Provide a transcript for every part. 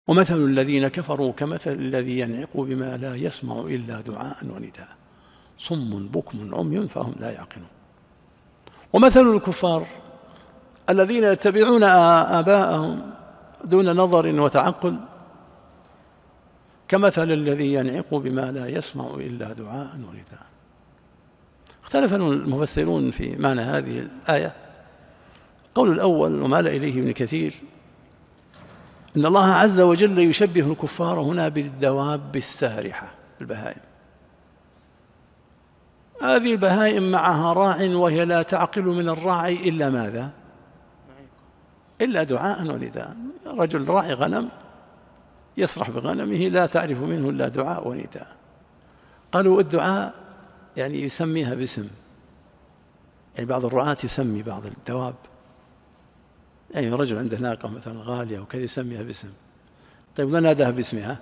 ومثل الذين كفروا كمثل الذي ينعق بما لا يسمع إلا دعاء ونداء صم بكم عمي فهم لا يعقلون. ومثل الكفار الذين يتبعون آباءهم دون نظر وتعقل كمثل الذي ينعق بما لا يسمع إلا دعاء ونداء. اختلف المفسرون في معنى هذه الآية. القول الأول ومال إليه ابن كثير إن الله عز وجل يشبه الكفار هنا بالدواب السارحة البهائم. هذه البهائم معها راع وهي لا تعقل من الراعي إلا ماذا؟ إلا دعاء ونداء. رجل راعي غنم يسرح بغنمه لا تعرف منه إلا دعاء ونداء. قالوا الدعاء يعني يسميها باسم، يعني بعض الرعاة يسمي بعض الدواب، يعني رجل عنده ناقة مثلا غالية وكذا يسميها باسم. طيب ما ناداها باسمها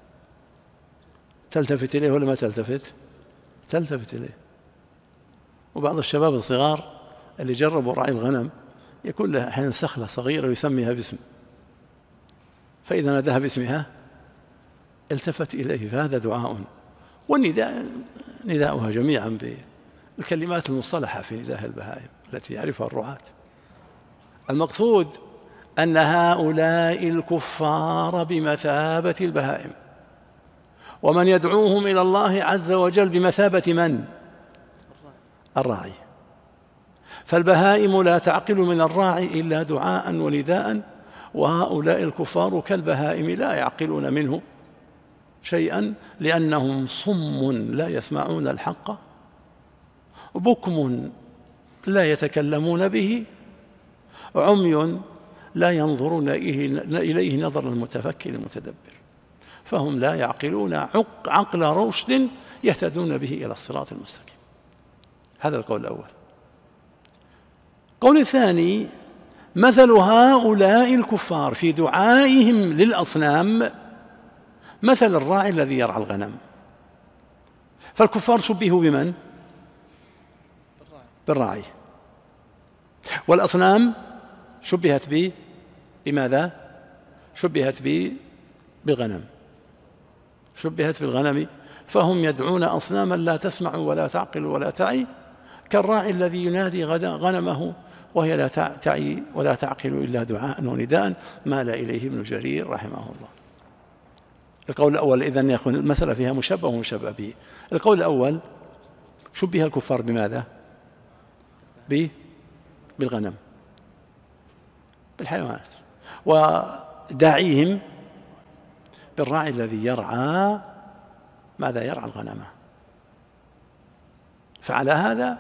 تلتفت إليه ولا ما تلتفت؟ تلتفت إليه. وبعض الشباب الصغار اللي جربوا رعي الغنم يكون له أحيانا سخلة صغيرة ويسميها باسم، فإذا ناداها باسمها التفت إليه، فهذا دعاء. والنداء نداؤها جميعا بالكلمات المصطلحة في نداء البهائم التي يعرفها الرعاة. المقصود أن هؤلاء الكفار بمثابة البهائم، ومن يدعوهم إلى الله عز وجل بمثابة من؟ الراعي. فالبهائم لا تعقل من الراعي إلا دعاء ونداء، وهؤلاء الكفار كالبهائم لا يعقلون منه شيئا لأنهم صم لا يسمعون الحق، بكم لا يتكلمون به، عمي لا ينظرون إليه نظر المتفكر المتدبر، فهم لا يعقلون عقل رشد يهتدون به إلى الصراط المستقيم. هذا القول الأول. القول الثاني مثل هؤلاء الكفار في دعائهم للأصنام مثل الراعي الذي يرعى الغنم. فالكفار شبهوا بمن؟ بالراعي. والأصنام شبهت بماذا؟ شبهت بالغنم، شبهت بالغنم، فهم يدعون أصناما لا تسمع ولا تعقل ولا تعي، كالراعي الذي ينادي غنمه وهي لا تعي ولا تعقل إلا دعاء ونداء. مال إليه ابن جرير رحمه الله. القول الأول إذن يكون المسألة فيها مشبه ومشبه به. القول الأول شبه الكفار بماذا؟ بالغنم، بالحيوانات، وداعيهم بالراعي الذي يرعى ماذا؟ يرعى الغنم. فعلى هذا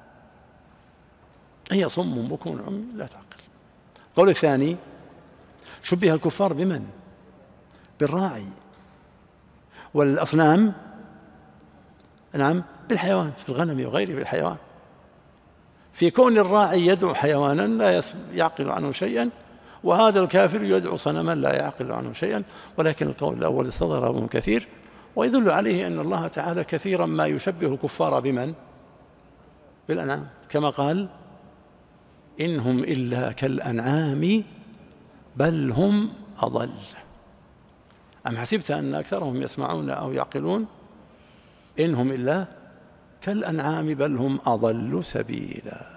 هي صم بكم عمي لا تعقل. القول الثاني شبه الكفار بمن؟ بالراعي. والأصنام نعم بالحيوان، في الغنم وغيره بالحيوان، في كون الراعي يدعو حيوانا لا يعقل عنه شيئا، وهذا الكافر يدعو صنما لا يعقل عنه شيئا. ولكن القول الأول استظهره ابن كثير، ويدل عليه أن الله تعالى كثيرا ما يشبه الكفار بمن؟ بالأنعام، كما قال إنهم إلا كالأنعام بل هم أضل. أم حسبت أن أكثرهم يسمعون أو يعقلون؟ إنهم إلا كالأنعام بل هم أضل سبيلا.